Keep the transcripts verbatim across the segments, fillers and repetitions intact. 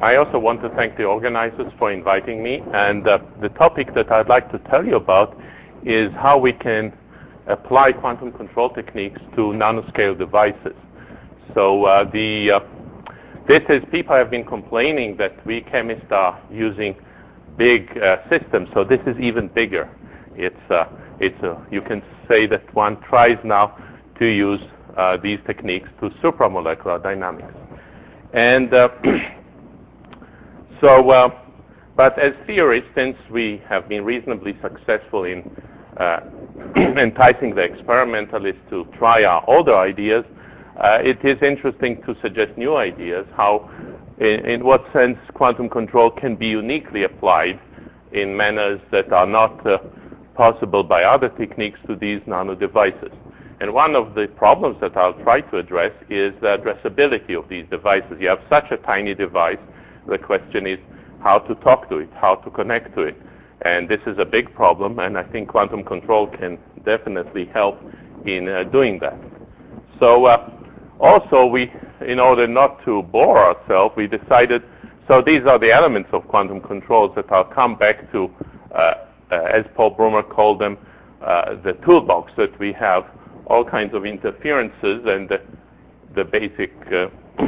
I also want to thank the organizers for inviting me. And uh, the topic that I'd like to tell you about is how we can apply quantum control techniques to nanoscale devices. So uh, the uh, this is, people have been complaining that we chemists are using big uh, systems, so this is even bigger. It's, uh, it's uh, you can say that one tries now to use uh, these techniques to supramolecular dynamics. And uh, so, uh, but as theorists, since we have been reasonably successful in uh, enticing the experimentalists to try our older ideas, uh, it is interesting to suggest new ideas, how, in, in what sense quantum control can be uniquely applied in manners that are not uh, possible by other techniques to these nano devices. And one of the problems that I'll try to address is the addressability of these devices. You have such a tiny device, the question is how to talk to it, how to connect to it. And this is a big problem, and I think quantum control can definitely help in uh, doing that. So uh, also, we, in order not to bore ourselves, we decided, so these are the elements of quantum controls that I'll come back to, uh, uh, as Paul Brummer called them, uh, the toolbox that we have, all kinds of interferences, and the, the basic uh,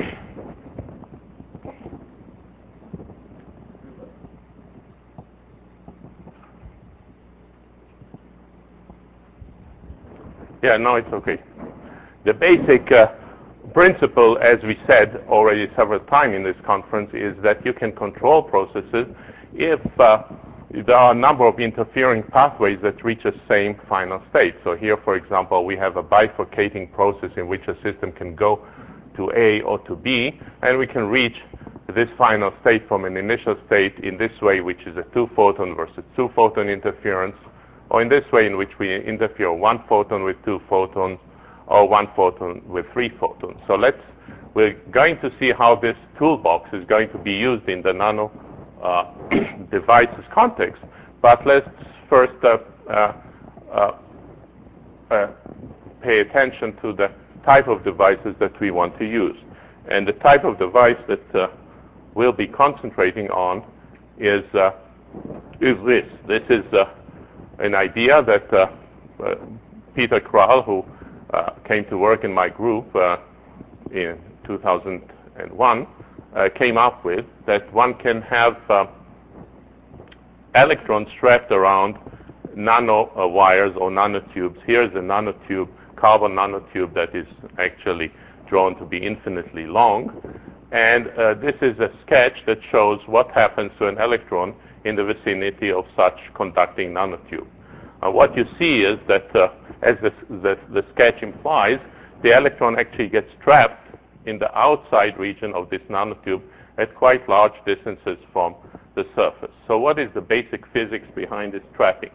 yeah, no, it's okay. The basic uh, principle, as we said already several times in this conference, is that you can control processes if uh, there are a number of interfering pathways that reach a same final state. So here, for example, we have a bifurcating process in which a system can go to A or to B, and we can reach this final state from an initial state in this way, which is a two-photon versus two-photon interference, or in this way in which we interfere one photon with two photons, or one photon with three photons. So let's, we're going to see how this toolbox is going to be used in the nano uh, devices context. But let's first uh, uh, uh, uh, pay attention to the type of devices that we want to use. And the type of device that uh, we'll be concentrating on is, uh, is this. This is uh, an idea that uh, uh, Peter Kral, who uh, came to work in my group uh, in two thousand one, uh, came up with, that one can have uh, electrons strapped around nano uh, wires or nanotubes. Here's a nanotube, carbon nanotube that is actually drawn to be infinitely long. And uh, this is a sketch that shows what happens to an electron in the vicinity of such conducting nanotube. Uh, what you see is that, uh, as the, the, the sketch implies, the electron actually gets trapped in the outside region of this nanotube at quite large distances from the surface. So what is the basic physics behind this trapping?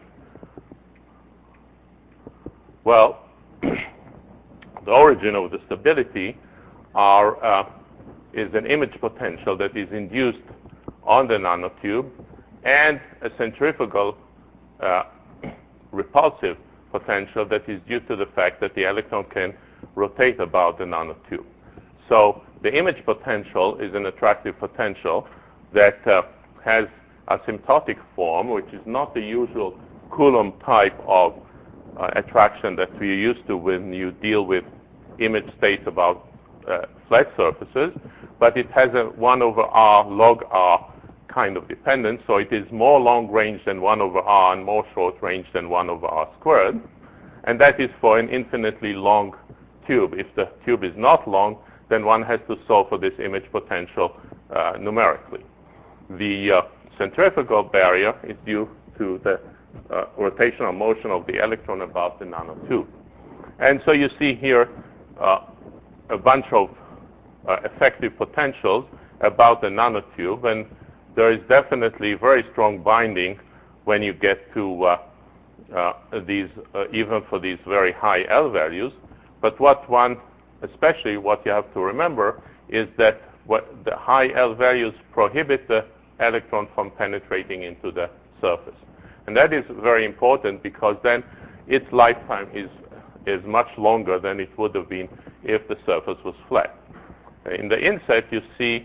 Well, the origin of the stability are, uh, is an image potential that is induced on the nanotube and a centrifugal uh, repulsive potential that is due to the fact that the electron can rotate about the nanotube. So the image potential is an attractive potential that uh, has asymptotic form, which is not the usual Coulomb type of uh, attraction that we're used to when you deal with image states about uh, flat surfaces, but it has a one over r log r kind of dependence, so it is more long range than one over r and more short range than one over r squared, and that is for an infinitely long tube. If the tube is not long, then one has to solve for this image potential uh, numerically. The uh, centrifugal barrier is due to the uh, rotational motion of the electron about the nanotube. And so you see here uh, a bunch of uh, effective potentials about the nanotube, and there is definitely very strong binding when you get to uh, uh, these, uh, even for these very high L values. But what one, especially what you have to remember, is that what the high L values prohibit the electron from penetrating into the surface. And that is very important because then its lifetime is, is much longer than it would have been if the surface was flat. In the inset, you see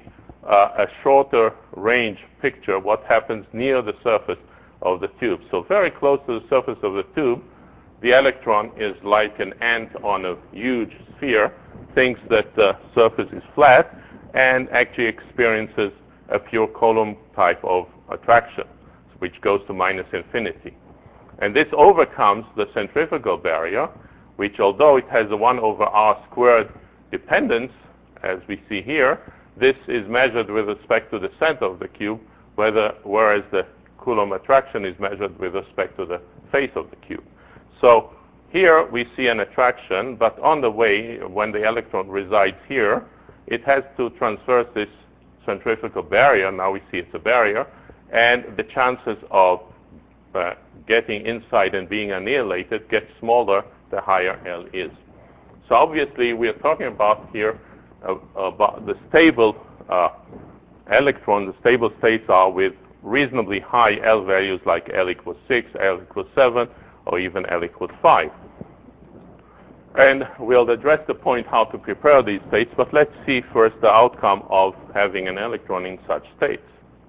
uh, a shorter range picture what happens near the surface of the tube. So very close to the surface of the tube, the electron is like an ant on a huge sphere, thinks that the surface is flat, and actually experiences a pure Coulomb type of attraction, which goes to minus infinity. And this overcomes the centrifugal barrier, which although it has a one over r squared dependence, as we see here, this is measured with respect to the center of the cube, whether, whereas the Coulomb attraction is measured with respect to the face of the cube. So here we see an attraction, but on the way, when the electron resides here, it has to transverse this centrifugal barrier. Now we see it's a barrier, and the chances of uh, getting inside and being annihilated get smaller the higher L is. So obviously we are talking about here uh, about the stable uh, electron. The stable states are with reasonably high L values like L equals six, L equals seven, or even L equals five. And we'll address the point how to prepare these states, but let's see first the outcome of having an electron in such states.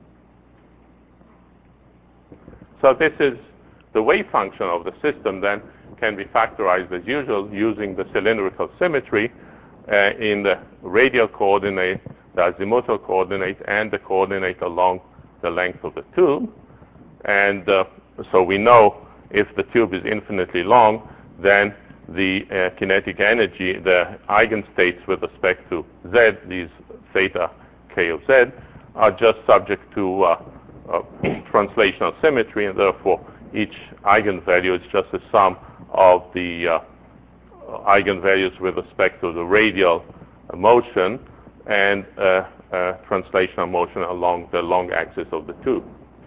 So this is the wave function of the system, then can be factorized as usual using the cylindrical symmetry uh, in the radial coordinate, the azimuthal coordinate, and the coordinate along the length of the tube. And uh, so we know if the tube is infinitely long, then the uh, kinetic energy, the eigenstates with respect to Z, these theta k of Z, are just subject to uh, uh, translational symmetry, and therefore each eigenvalue is just a sum of the uh, eigenvalues with respect to the radial motion and uh, uh, translational motion along the long axis of the tube.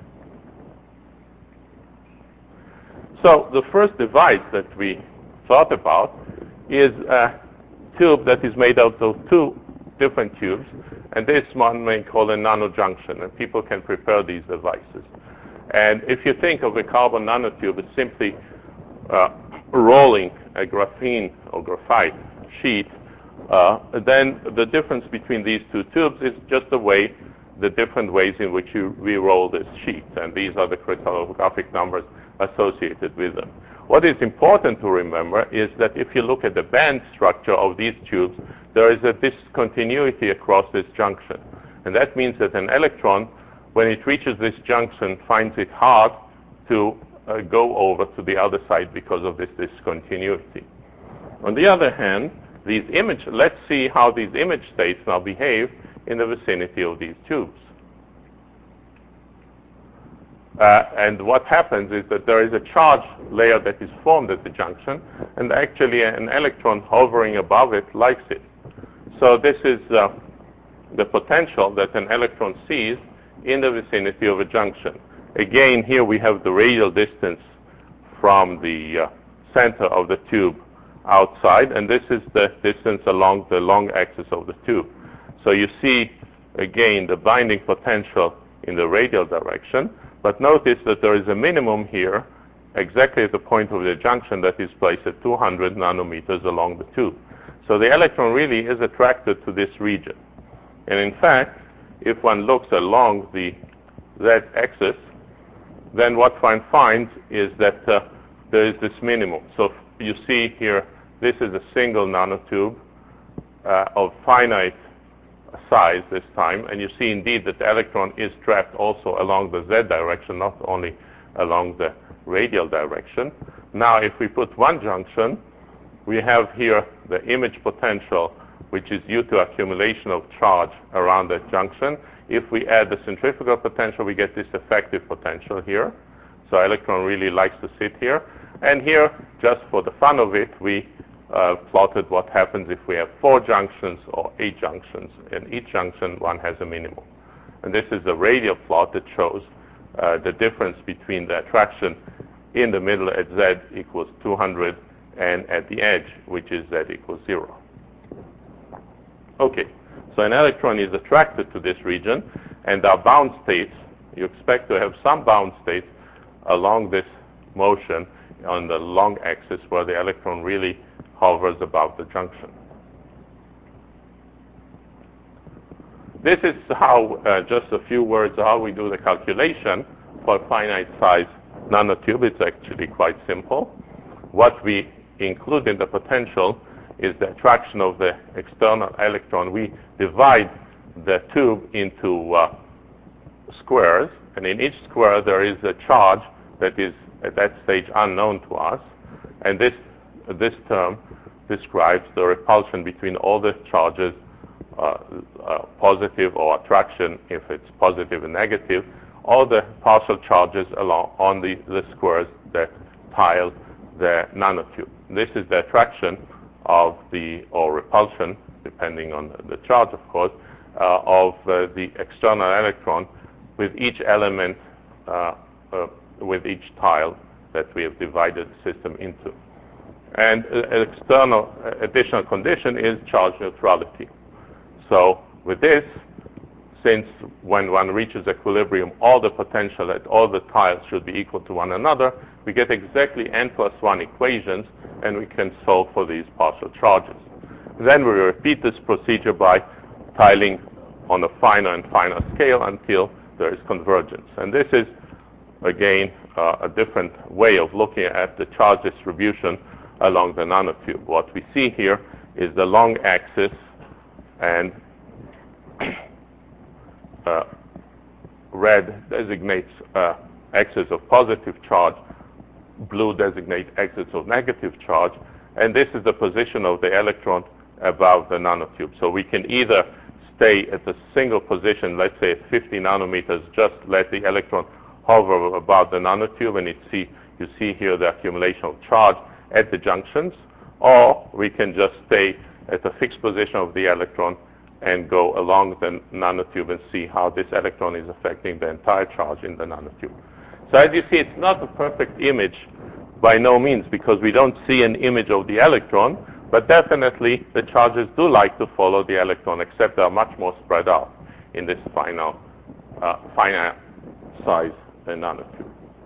So the first device that we thought about is a tube that is made out of two different tubes, and this one may call a nanojunction, and people can prepare these devices. And if you think of a carbon nanotube, it's simply uh, rolling a graphene or graphite sheet. Uh, then the difference between these two tubes is just the way, the different ways in which you re-roll this sheet, and these are the crystallographic numbers associated with them. What is important to remember is that if you look at the band structure of these tubes, there is a discontinuity across this junction. And that means that an electron, when it reaches this junction, finds it hard to uh, go over to the other side because of this discontinuity. On the other hand, these image, let's see how these image states now behave in the vicinity of these tubes. Uh, and what happens is that there is a charge layer that is formed at the junction, and actually an electron hovering above it likes it. So this is uh, the potential that an electron sees in the vicinity of a junction. Again, here we have the radial distance from the uh, center of the tube outside, and this is the distance along the long axis of the tube. So you see, again, the binding potential in the radial direction. But notice that there is a minimum here, exactly at the point of the junction that is placed at two hundred nanometers along the tube. So the electron really is attracted to this region. And in fact, if one looks along the z-axis, then what one finds is that uh, there is this minimum. So you see here, this is a single nanotube uh, of finite size this time, and you see indeed that the electron is trapped also along the z direction, not only along the radial direction. Now, if we put one junction, we have here the image potential, which is due to accumulation of charge around that junction. If we add the centrifugal potential, we get this effective potential here. So electron really likes to sit here. And here, just for the fun of it, we Uh, plotted what happens if we have four junctions or eight junctions. In each junction, one has a minimum. And this is a radial plot that shows uh, the difference between the attraction in the middle at z equals two hundred and at the edge, which is z equals zero. Okay, so an electron is attracted to this region, and our bound states, you expect to have some bound states along this motion on the long axis where the electron really hovers above the junction. this is how, uh, just a few words, how we do the calculation for finite size nanotube. It's actually quite simple. What we include in the potential is the attraction of the external electron. We divide the tube into uh, squares, and in each square there is a charge that is at that stage unknown to us, and this this term describes the repulsion between all the charges, uh, uh, positive or attraction if it's positive and negative, all the partial charges along on the, the squares that tile the nanotube. This is the attraction of the, or repulsion, depending on the charge, of course, uh, of uh, the external electron with each element, uh, uh, with each tile that we have divided the system into. And an external uh, additional condition is charge neutrality. So with this, since when one reaches equilibrium, all the potential at all the tiles should be equal to one another, we get exactly n plus one equations, and we can solve for these partial charges. Then we repeat this procedure by tiling on a finer and finer scale until there is convergence. And this is, again, uh, a different way of looking at the charge distribution along the nanotube. What we see here is the long axis, and uh, red designates uh, axis of positive charge, blue designates axis of negative charge, and this is the position of the electron above the nanotube. So we can either stay at a single position, let's say at fifty nanometers, just let the electron hover above the nanotube, and it see, you see here the accumulation of charge at the junctions, or we can just stay at a fixed position of the electron and go along the nanotube and see how this electron is affecting the entire charge in the nanotube. So as you see, it's not a perfect image by no means, because we don't see an image of the electron, but definitely the charges do like to follow the electron, except they are much more spread out in this final, uh, finite size nanotube.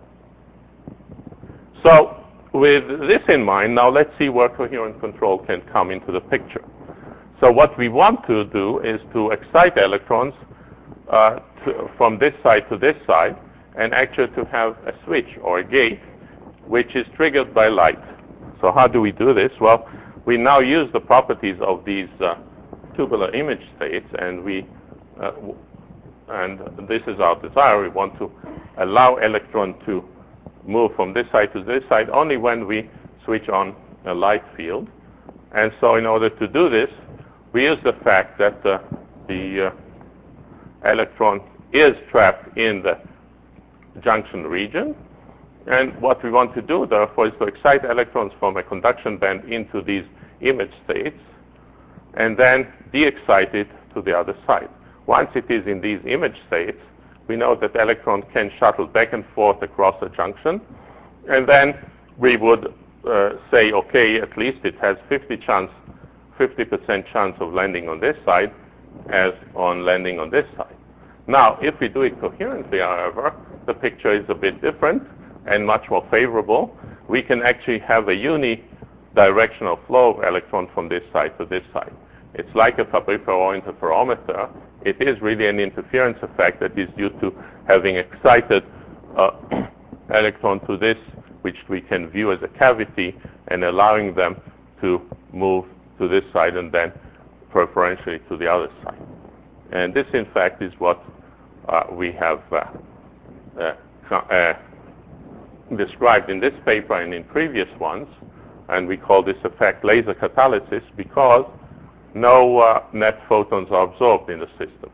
So with this in mind, now let's see where coherent control can come into the picture. So what we want to do is to excite electrons uh, to, from this side to this side, and actually to have a switch or a gate which is triggered by light. So how do we do this? Well, we now use the properties of these uh, tubular image states, and we uh, and this is our desire. We want to allow electron to move from this side to this side only when we switch on a light field. And so in order to do this, we use the fact that uh, the uh, electron is trapped in the junction region. And what we want to do, therefore, is to excite electrons from a conduction band into these image states, and then de-excite it to the other side. Once it is in these image states, we know that the electron can shuttle back and forth across a junction, and then we would uh, say, okay, at least it has fifty chance, fifty percent chance of landing on this side as on landing on this side. Now, if we do it coherently, however, the picture is a bit different and much more favorable. We can actually have a unidirectional flow of electrons from this side to this side. It's like a Fabry-Perot interferometer. It is really an interference effect that is due to having excited uh, electron to this, which we can view as a cavity, and allowing them to move to this side and then preferentially to the other side. And this, in fact, is what uh, we have uh, uh, uh, described in this paper and in previous ones, and we call this effect laser catalysis because no uh, net photons are absorbed in the system.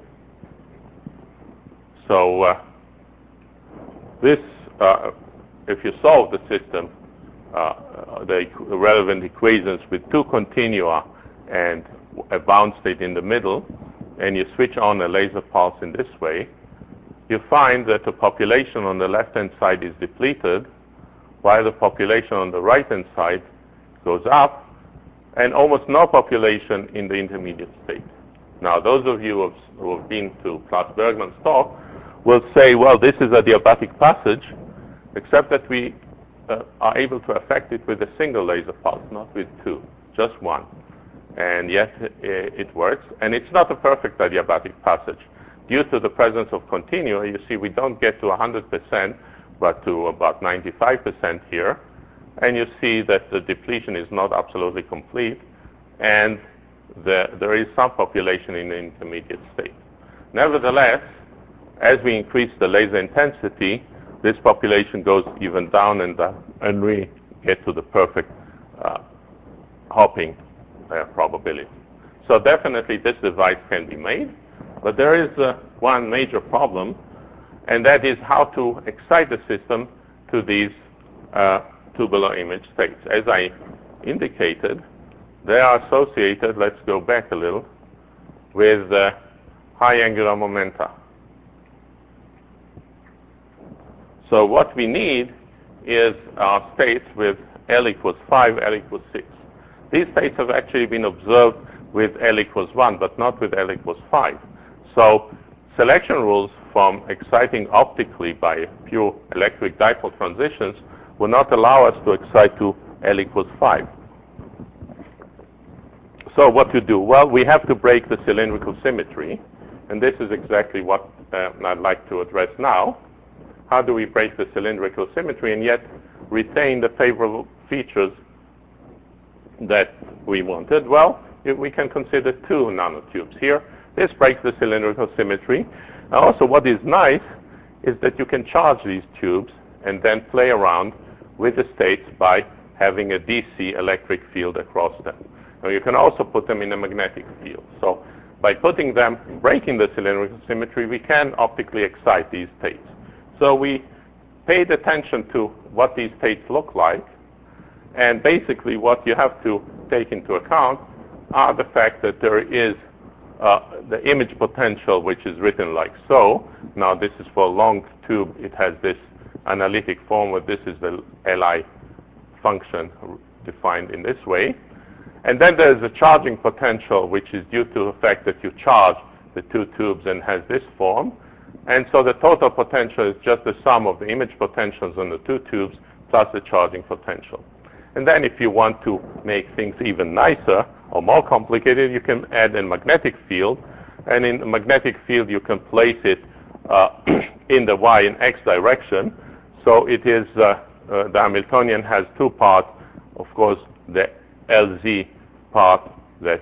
So uh, this, uh, if you solve the system, uh, the relevant equations with two continua and a bound state in the middle, and you switch on a laser pulse in this way, you find that the population on the left-hand side is depleted, while the population on the right-hand side goes up, and almost no population in the intermediate state. Now, those of you who have, who have been to Klaus Bergmann's talk will say, well, this is a diabatic passage, except that we uh, are able to affect it with a single laser pulse, not with two, just one. and yet it works. And it's not a perfect adiabatic passage. Due to the presence of continua, you see we don't get to one hundred percent, but to about ninety-five percent here. And you see that the depletion is not absolutely complete, and the, there is some population in the intermediate state. Nevertheless, as we increase the laser intensity, this population goes even down, and, uh, and we get to the perfect uh, hopping uh, probability. So definitely this device can be made, but there is uh, one major problem, and that is how to excite the system to these uh, tubular image states. As I indicated, they are associated, let's go back a little, with uh, high angular momenta. So what we need is uh, states with L equals five, L equals six. These states have actually been observed with L equals one, but not with L equals five. So selection rules from exciting optically by pure electric dipole transitions will not allow us to excite to L equals five. So what to do? Well, we have to break the cylindrical symmetry, and this is exactly what uh, I'd like to address now. How do we break the cylindrical symmetry and yet retain the favorable features that we wanted? Well, we can consider two nanotubes here. This breaks the cylindrical symmetry. Now also, what is nice is that you can charge these tubes and then play around with the states by having a D C electric field across them. Now you can also put them in a magnetic field. So by putting them, breaking the cylindrical symmetry, we can optically excite these states. So we paid attention to what these states look like, and basically what you have to take into account are the fact that there is uh, the image potential, which is written like so. Now this is for a long tube. It has this analytic form where this is the L I function defined in this way. And then there's a charging potential, which is due to the fact that you charge the two tubes and has this form. And so the total potential is just the sum of the image potentials on the two tubes plus the charging potential. And then if you want to make things even nicer or more complicated, you can add a magnetic field. And in the magnetic field, you can place it uh, in the y and x direction. So it is, uh, uh, the Hamiltonian has two parts, of course, the L Z part that,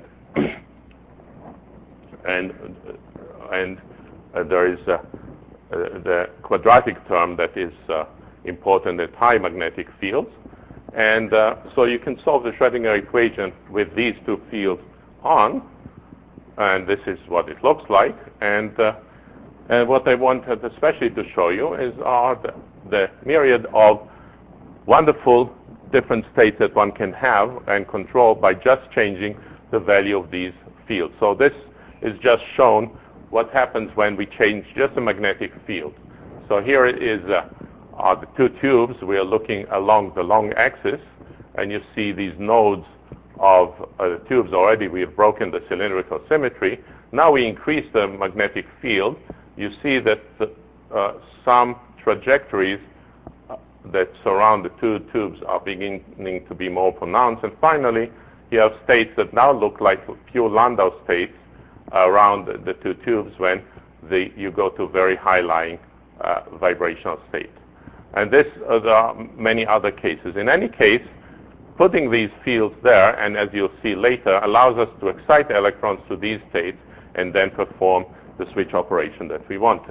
and, and uh, there is uh, uh, the quadratic term that is uh, important at high magnetic fields. And uh, so you can solve the Schrödinger equation with these two fields on, and this is what it looks like. And, uh, and what I wanted especially to show you is are the, the myriad of wonderful different states that one can have and control by just changing the value of these fields. So this is just shown what happens when we change just a magnetic field. So here it is uh, are the two tubes. We are looking along the long axis, and you see these nodes of uh, the tubes already. We have broken the cylindrical symmetry. Now we increase the magnetic field. You see that uh, some trajectories that surround the two tubes are beginning to be more pronounced. And finally, you have states that now look like pure Landau states around the, the two tubes when the, you go to very high-lying uh, vibrational state. And this, uh, there are many other cases. In any case, putting these fields there, and as you'll see later, allows us to excite electrons to these states and then perform the switch operation that we wanted.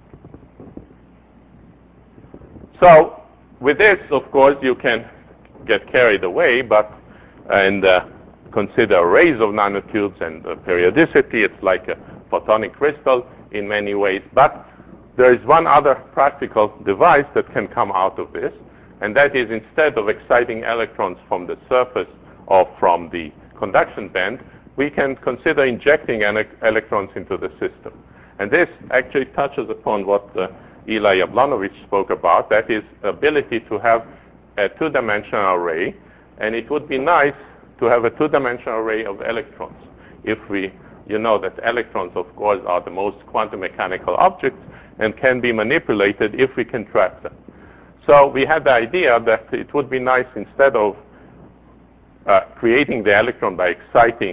So with this, of course, you can get carried away, but and uh, consider arrays of nanotubes and uh, periodicity. It's like a photonic crystal in many ways. But there is one other practical device that can come out of this, and that is instead of exciting electrons from the surface or from the conduction band, we can consider injecting ele- electrons into the system. And this actually touches upon what uh, Eli Jablonowicz spoke about, that is ability to have a two-dimensional array, and it would be nice to have a two-dimensional array of electrons. If we, you know that electrons, of course, are the most quantum mechanical objects and can be manipulated if we can trap them. So we had the idea that it would be nice, instead of uh, creating the electron by exciting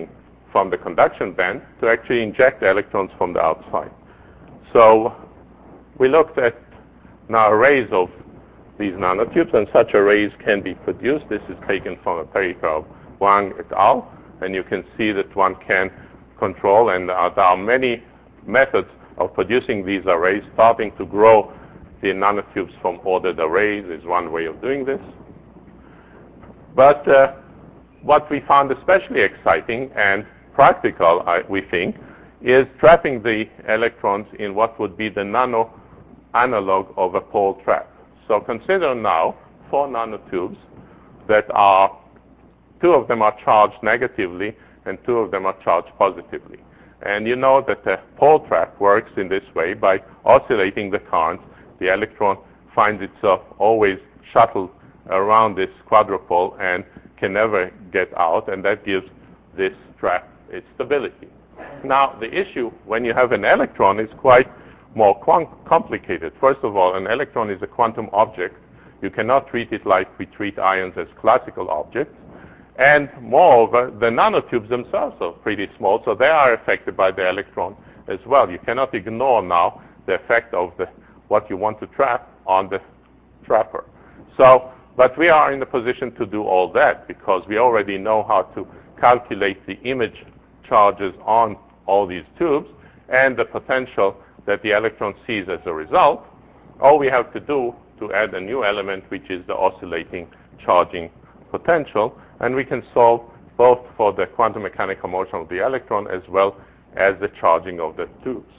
from the conduction band to actually inject electrons from the outside. So we looked at now arrays of these nanotubes, and such arrays can be produced. This is taken from a paper of Wang et al., and you can see that one can control, and uh, there are many methods of producing these arrays. Starting to grow the nanotubes from ordered arrays is one way of doing this. But uh, what we found especially exciting and practical, I, we think, is trapping the electrons in what would be the nano analog of a Paul trap. So consider now four nanotubes that are, two of them are charged negatively and two of them are charged positively. And you know that the Paul trap works in this way by oscillating the current. The electron finds itself always shuttled around this quadrupole and can never get out, and that gives this trap its stability. Now, the issue when you have an electron is quite more complicated. First of all, an electron is a quantum object. You cannot treat it like we treat ions as classical objects. And moreover, the nanotubes themselves are pretty small, so they are affected by the electron as well. You cannot ignore now the effect of the, what you want to trap on the trapper. So, but we are in the position to do all that because we already know how to calculate the image charges on all these tubes and the potential that the electron sees as a result. All we have to do to add a new element, which is the oscillating charging potential, and we can solve both for the quantum mechanical motion of the electron as well as the charging of the tubes.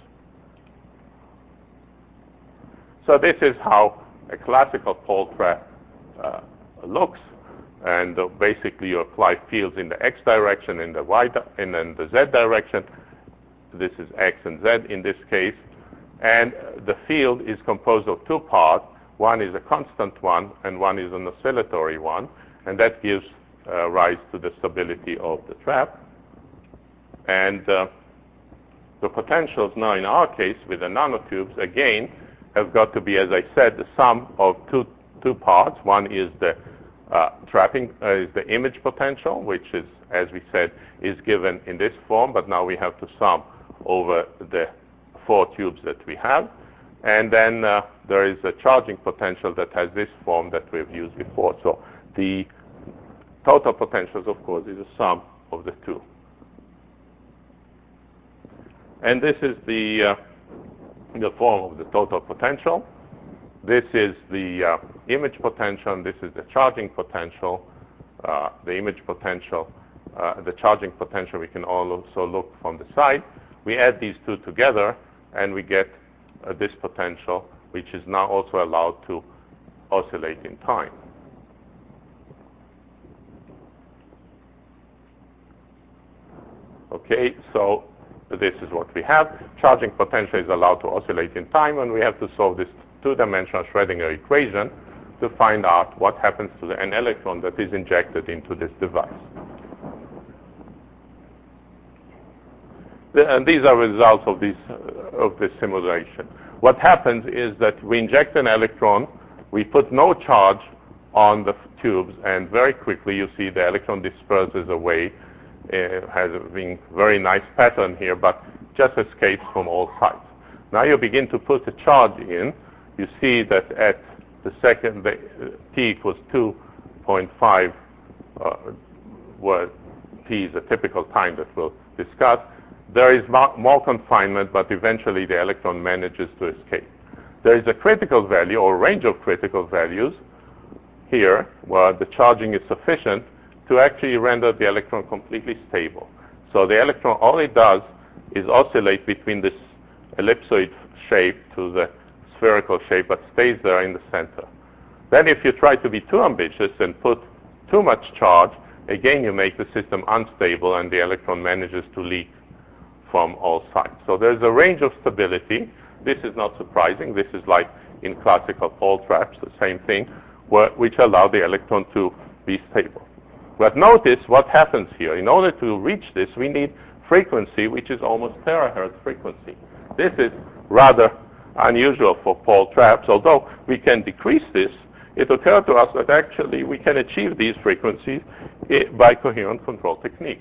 So this is how a classical Paul trap uh, looks, and uh, basically you apply fields in the x direction, in the y, di and in the z direction. This is x and z in this case, and the field is composed of two parts. One is a constant one, and one is an oscillatory one, and that gives uh, rise to the stability of the trap. And uh, the potentials now in our case with the nanotubes, again, have got to be, as I said, the sum of two two parts. One is the uh, trapping, uh, is the image potential, which is, as we said, is given in this form, but now we have to sum over the four tubes that we have. And then uh, there is a charging potential that has this form that we've used before. So the total potentials, of course, is a sum of the two. And this is the, uh, the form of the total potential. This is the uh, image potential, and this is the charging potential. Uh, the image potential, uh, the charging potential, we can also look from the side. We add these two together, and we get uh, this potential, which is now also allowed to oscillate in time. Okay, so this is what we have. Charging potential is allowed to oscillate in time, and we have to solve this two-dimensional Schrödinger equation to find out what happens to the, an electron that is injected into this device. The, and these are results of this, uh, of this simulation. What happens is that we inject an electron, we put no charge on the tubes, and very quickly you see the electron disperses away. It has a very nice pattern here, but just escapes from all sides. Now you begin to put a charge in. You see that at the second, the, uh, t equals two point five, uh, where t is a typical time that we'll discuss. There is more confinement, but eventually the electron manages to escape. There is a critical value or range of critical values here where the charging is sufficient to actually render the electron completely stable. So the electron, all it does is oscillate between this ellipsoid shape to the spherical shape, but stays there in the center. Then if you try to be too ambitious and put too much charge, again you make the system unstable and the electron manages to leak from all sides. So there's a range of stability. This is not surprising. This is like in classical Paul traps, the same thing, where, which allow the electron to be stable. But notice what happens here. In order to reach this, we need frequency, which is almost terahertz frequency. This is rather unusual for Paul traps. Although we can decrease this, it occurred to us that actually we can achieve these frequencies by coherent control techniques.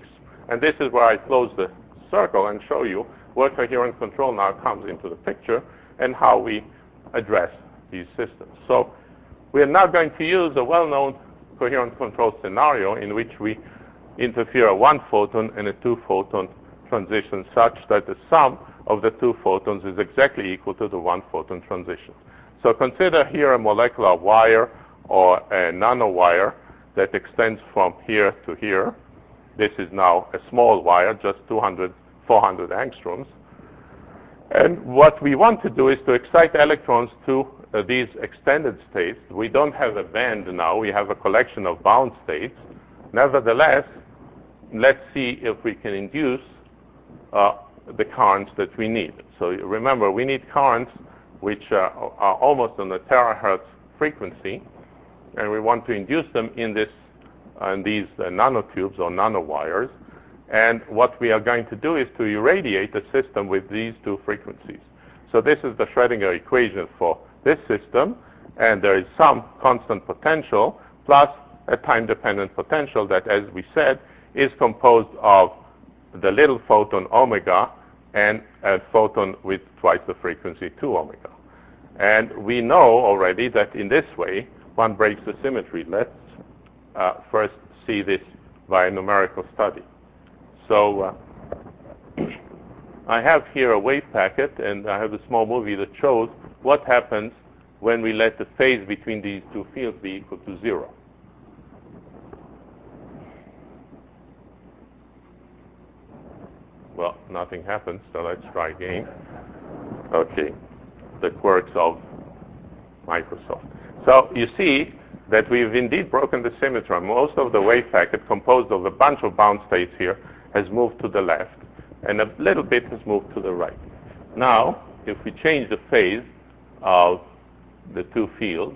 And this is where I close the circle and show you where coherent control now comes into the picture and how we address these systems. So we are now going to use a well-known coherent control scenario in which we interfere a one photon and a two photon transition such that the sum of the two photons is exactly equal to the one photon transition. So consider here a molecular wire or a nanowire that extends from here to here. This is now a small wire, just two hundred, four hundred angstroms. And what we want to do is to excite electrons to uh, these extended states. We don't have a band now. We have a collection of bound states. Nevertheless, let's see if we can induce uh, the currents that we need. So remember, we need currents which uh, are almost on the terahertz frequency, and we want to induce them in this uh, in these uh, nanotubes or nanowires. And what we are going to do is to irradiate the system with these two frequencies. So this is the Schrödinger equation for this system, and there is some constant potential plus a time-dependent potential that, as we said, is composed of the little photon omega and a photon with twice the frequency, two omega. And we know already that in this way, one breaks the symmetry. Let's uh, first see this by a numerical study. So uh, I have here a wave packet, and I have a small movie that shows what happens when we let the phase between these two fields be equal to zero. Well, nothing happens, so let's try again. Okay, the quirks of Microsoft. So you see that we've indeed broken the symmetry. Most of the wave packet, composed of a bunch of bound states here, has moved to the left, and a little bit has moved to the right. Now, if we change the phase of the two fields,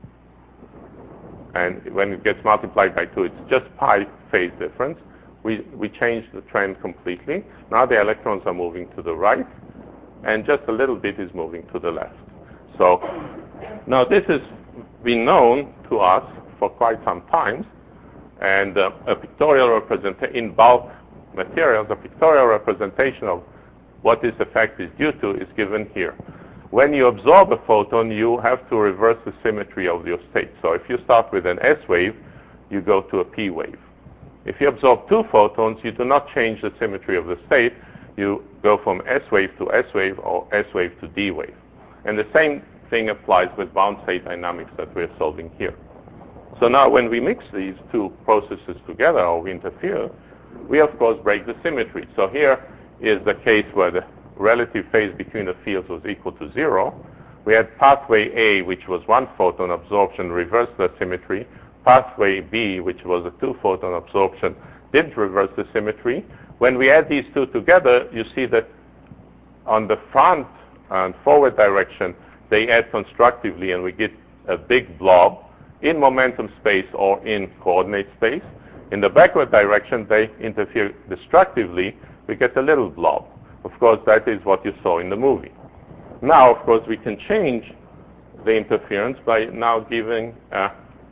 and when it gets multiplied by two, it's just pi phase difference, we, we change the trend completely. Now the electrons are moving to the right, and just a little bit is moving to the left. So now this has been known to us for quite some time, and uh, a pictorial representation in bulk materials, a pictorial representation of what this effect is due to is given here. When you absorb a photon, you have to reverse the symmetry of your state. So if you start with an S wave, you go to a P wave. If you absorb two photons, you do not change the symmetry of the state. You go from S wave to S wave or S wave to D wave. And the same thing applies with bound state dynamics that we're solving here. So now when we mix these two processes together or we interfere, we of course break the symmetry. So here is the case where the relative phase between the fields was equal to zero. We had pathway A, which was one photon absorption, reversed the symmetry. Pathway B, which was a two photon absorption, didn't reverse the symmetry. When we add these two together, you see that on the front and forward direction, they add constructively, and we get a big blob in momentum space or in coordinate space. In the backward direction, they interfere destructively. We get a little blob. Of course, that is what you saw in the movie. Now, of course, we can change the interference by now giving uh,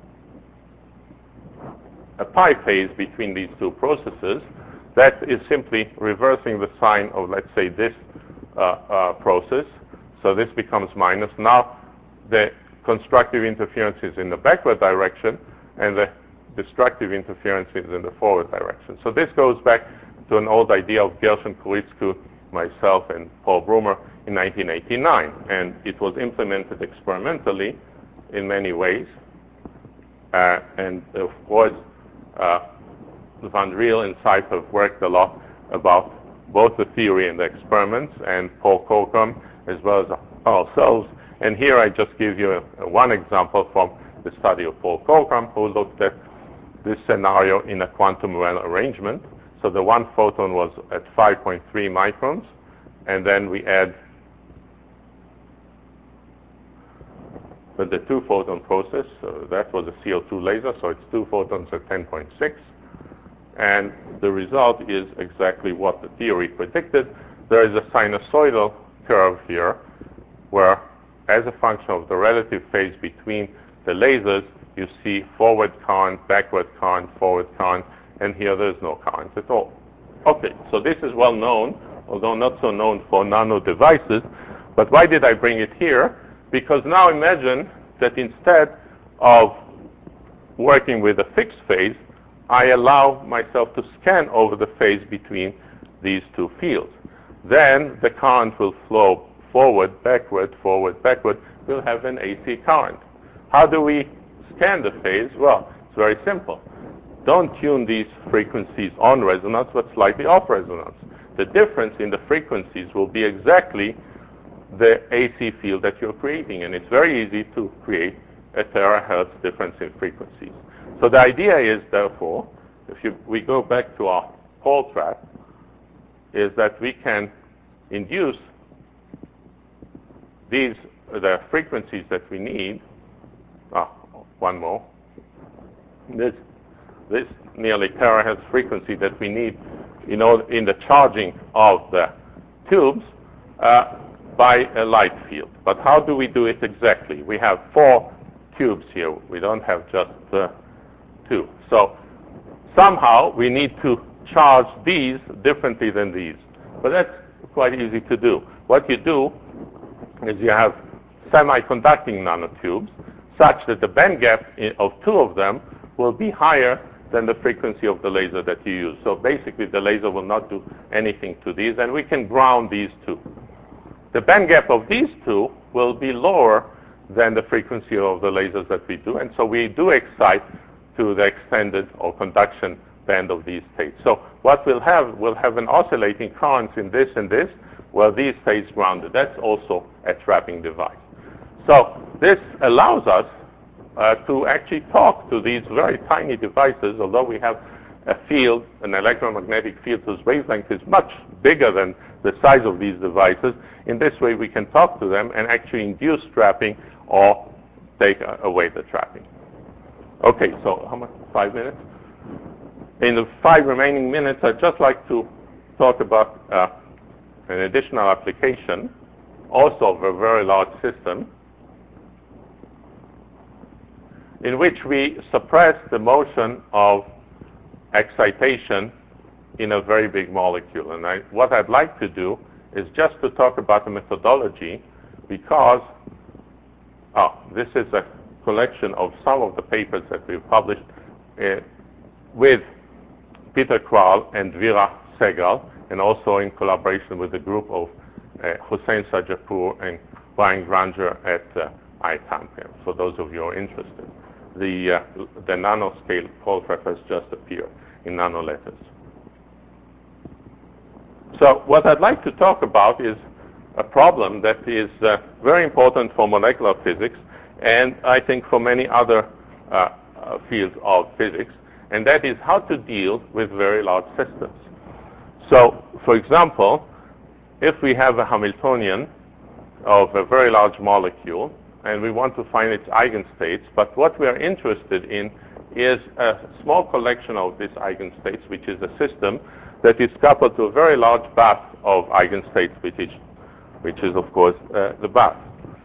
a pi phase between these two processes. That is simply reversing the sign of, let's say, this uh, uh, process. So this becomes minus. Now, the constructive interference is in the backward direction, and the destructive interference is in the forward direction. So this goes back to an old idea of Gershon-Kuritsky, myself, and Paul Brummer in nineteen eighty-nine. And it was implemented experimentally in many ways. Uh, and of course, uh, Van Riel and Seifert worked a lot about both the theory and the experiments, and Paul Cockrum, as well as ourselves. And here I just give you a, a one example from the study of Paul Cockrum, who looked at this scenario in a quantum well arrangement. So the one photon was at five point three microns, and then we add with the two photon process. So that was a C O two laser, so it's two photons at ten point six. And the result is exactly what the theory predicted. There is a sinusoidal curve here where, as a function of the relative phase between the lasers, you see forward current, backward current, forward current, and here there's no current at all. Okay, so this is well known, although not so known for nano devices. But why did I bring it here? Because now imagine that instead of working with a fixed phase, I allow myself to scan over the phase between these two fields. Then the current will flow forward, backward, forward, backward. We'll have an A C current. How do we scan the phase? Well, it's very simple. Don't tune these frequencies on resonance, but slightly off resonance. The difference in the frequencies will be exactly the A C field that you're creating, and it's very easy to create a terahertz difference in frequencies. So the idea is, therefore, if you, we go back to our Hall trap, is that we can induce these, the frequencies that we need. Ah, one more. This, this nearly terahertz frequency that we need, you know, in the charging of the tubes uh, by a light field. But how do we do it exactly? We have four tubes here. We don't have just uh, two. So somehow we need to charge these differently than these. But that's quite easy to do. What you do is you have semiconducting nanotubes such that the band gap of two of them will be higher than the frequency of the laser that you use. So basically the laser will not do anything to these, and we can ground these two. The band gap of these two will be lower than the frequency of the lasers that we do, and so we do excite to the extended or conduction band of these states. So what we'll have, we'll have an oscillating current in this and this, where these stays grounded. That's also a trapping device. So this allows us uh, to actually talk to these very tiny devices, although we have a field, an electromagnetic field whose wavelength is much bigger than the size of these devices. In this way, we can talk to them and actually induce trapping or take uh, away the trapping. Okay, so how much? Five minutes? In the five remaining minutes, I'd just like to talk about uh, an additional application, also of a very large system, in which we suppress the motion of excitation in a very big molecule. And I, what I'd like to do is just to talk about the methodology, because oh, this is a collection of some of the papers that we've published uh, with Peter Kral and Vera Segal, and also in collaboration with the group of uh, Hossein Sajapur and Brian Granger at uh, I T A M. For those of you who are interested, the uh, the nanoscale Hall trap has just appeared in nano letters. So what I'd like to talk about is a problem that is uh, very important for molecular physics, and I think for many other uh, uh, fields of physics, and that is how to deal with very large systems. So, for example, if we have a Hamiltonian of a very large molecule, and we want to find its eigenstates, but what we are interested in is a small collection of these eigenstates, which is a system that is coupled to a very large bath of eigenstates, which is, which is of course, uh, the bath.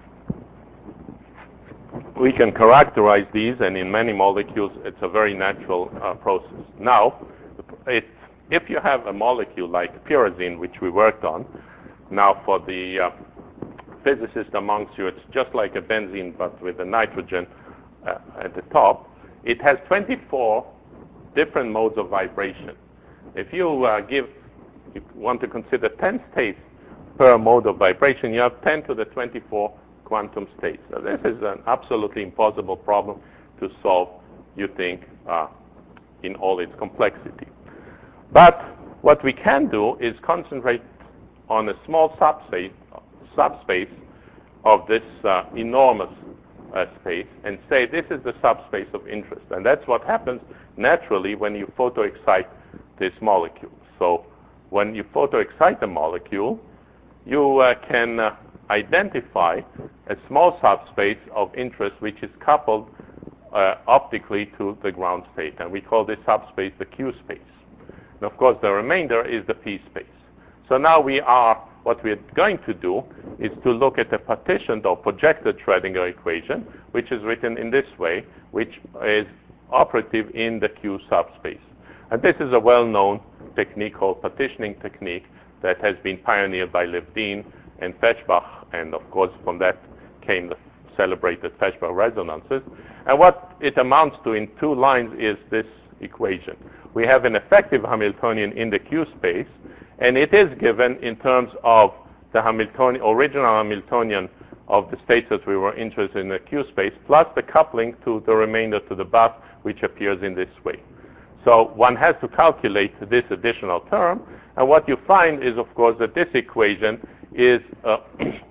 We can characterize these, and in many molecules, it's a very natural uh, process. Now, it, if you have a molecule like pyrazine, which we worked on, now for the uh, physicists amongst you, it's just like a benzene, but with a nitrogen uh, at the top. It has twenty-four different modes of vibration. If you uh, give, you want to consider ten states per mode of vibration, you have ten to the twenty-four quantum states. So this is an absolutely impossible problem to solve, you think, uh, in all its complexity. But what we can do is concentrate on a small subspace, subspace of this uh, enormous uh, space and say this is the subspace of interest. And that's what happens naturally when you photoexcite this molecule. So when you photoexcite a molecule, you uh, can uh, identify a small subspace of interest which is coupled uh, optically to the ground state. And we call this subspace the Q space. And of course, the remainder is the P space. So now we are, what we're going to do is to look at a partitioned or projected Schrödinger equation, which is written in this way, which is operative in the Q subspace. And this is a well-known technique called partitioning technique that has been pioneered by Levdin and Feshbach, and of course from that came the celebrated Feshbach resonances. And what it amounts to in two lines is this equation. We have an effective Hamiltonian in the Q space, and it is given in terms of the Hamiltonian, original Hamiltonian of the states that we were interested in the Q space, plus the coupling to the remainder to the buff, which appears in this way. So one has to calculate this additional term, and what you find is, of course, that this equation is uh,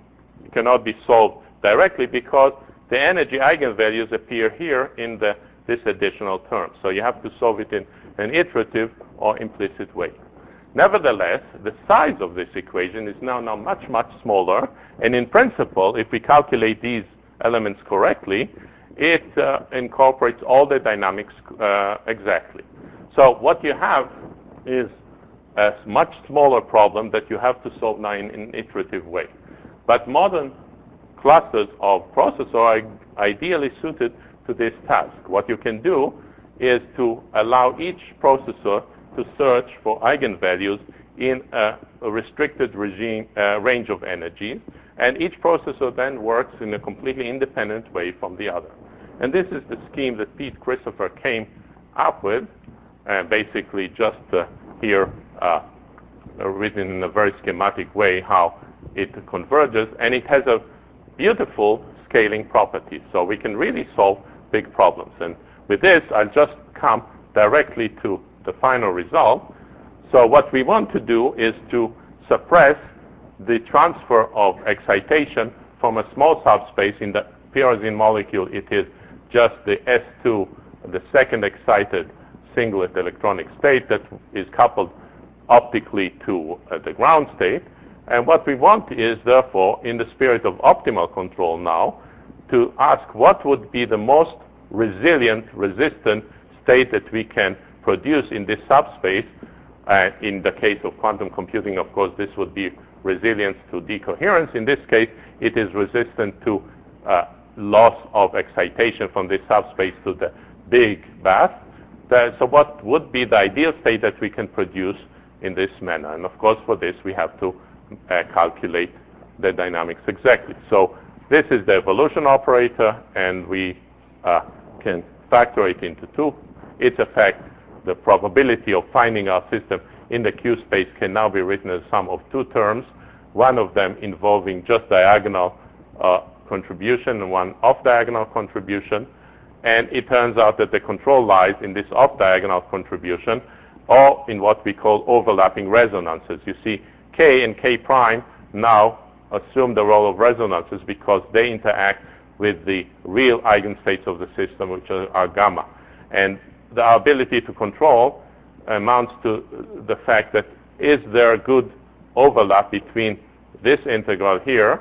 cannot be solved directly because the energy eigenvalues appear here in the, this additional term. So you have to solve it in an iterative or implicit way. Nevertheless, the size of this equation is now, now much, much smaller, and in principle, if we calculate these elements correctly, it uh, incorporates all the dynamics uh, exactly. So what you have is a much smaller problem that you have to solve now in an iterative way. But modern clusters of processors are ideally suited to this task. What you can do is to allow each processor to search for eigenvalues in a, a restricted regime, uh, range of energies, and each processor then works in a completely independent way from the other. And this is the scheme that Pete Christopher came up with, uh, basically just uh, here uh, written in a very schematic way how it converges, and it has a beautiful scaling property. So we can really solve big problems. And with this, I'll just come directly to the final result. So what we want to do is to suppress the transfer of excitation from a small subspace. In the pyrazine molecule, it is just the S two, the second excited singlet electronic state that is coupled optically to uh, the ground state. And what we want is, therefore, in the spirit of optimal control now, to ask what would be the most resilient, resistant state that we can produce in this subspace. Uh, in the case of quantum computing, of course, this would be resilience to decoherence. In this case, it is resistant to uh, loss of excitation from this subspace to the big bath. The, so what would be the ideal state that we can produce in this manner? And of course, for this, we have to uh, calculate the dynamics exactly. So this is the evolution operator, and we uh, can factor it into two. Its effect, the probability of finding our system in the Q space, can now be written as sum of two terms, one of them involving just diagonal uh, contribution and one off-diagonal contribution. And it turns out that the control lies in this off-diagonal contribution or in what we call overlapping resonances. You see, K and K prime now assume the role of resonances because they interact with the real eigenstates of the system, which are, are gamma. And the ability to control amounts to the fact that is there a good overlap between this integral here,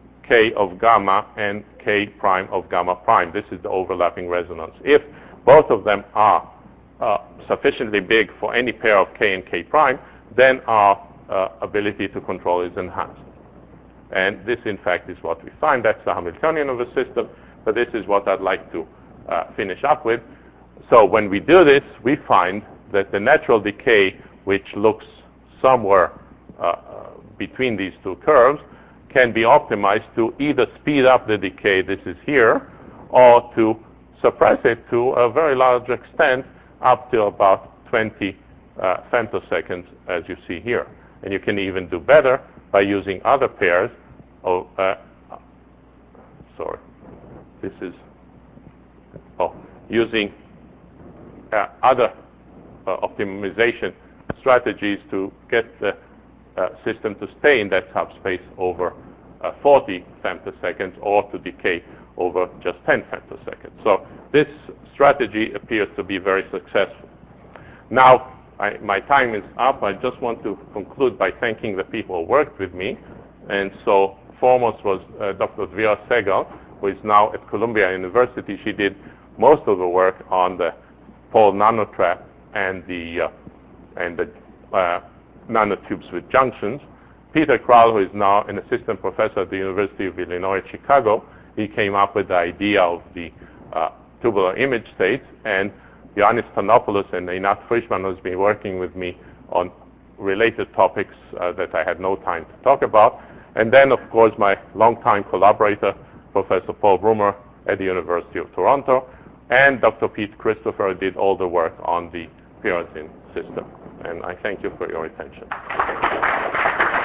K of gamma, and K prime of gamma prime. This is the overlapping resonance. If both of them are uh, sufficiently big for any pair of K and K prime, then our uh, ability to control is enhanced. And this, in fact, is what we find. That's the Hamiltonian of a system, but this is what I'd like to uh, finish up with. So when we do this, we find that the natural decay, which looks somewhere uh, between these two curves, can be optimized to either speed up the decay, this is here, or to suppress it to a very large extent up to about twenty uh, femtoseconds, as you see here. And you can even do better by using other pairs of, uh, sorry, this is, oh, using uh, other uh, optimization strategies to get the uh, system to stay in that subspace over uh, forty femtoseconds or to decay over just ten femtoseconds. So this strategy appears to be very successful. Now, I, my time is up. I just want to conclude by thanking the people who worked with me. And so foremost was uh, Doctor Dvira Segal, who is now at Columbia University. She did most of the work on the Paul nanotrap and the uh, and the uh, nanotubes with junctions. Peter Kral, who is now an assistant professor at the University of Illinois at Chicago, he came up with the idea of the uh, tubular image states. And Ioannis Tanopoulos and Einat Frischman, who's been working with me on related topics uh, that I had no time to talk about. And then, of course, my longtime collaborator, Professor Paul Brummer at the University of Toronto, and Doctor Pete Christopher did all the work on the pyrazine system. And I thank you for your attention.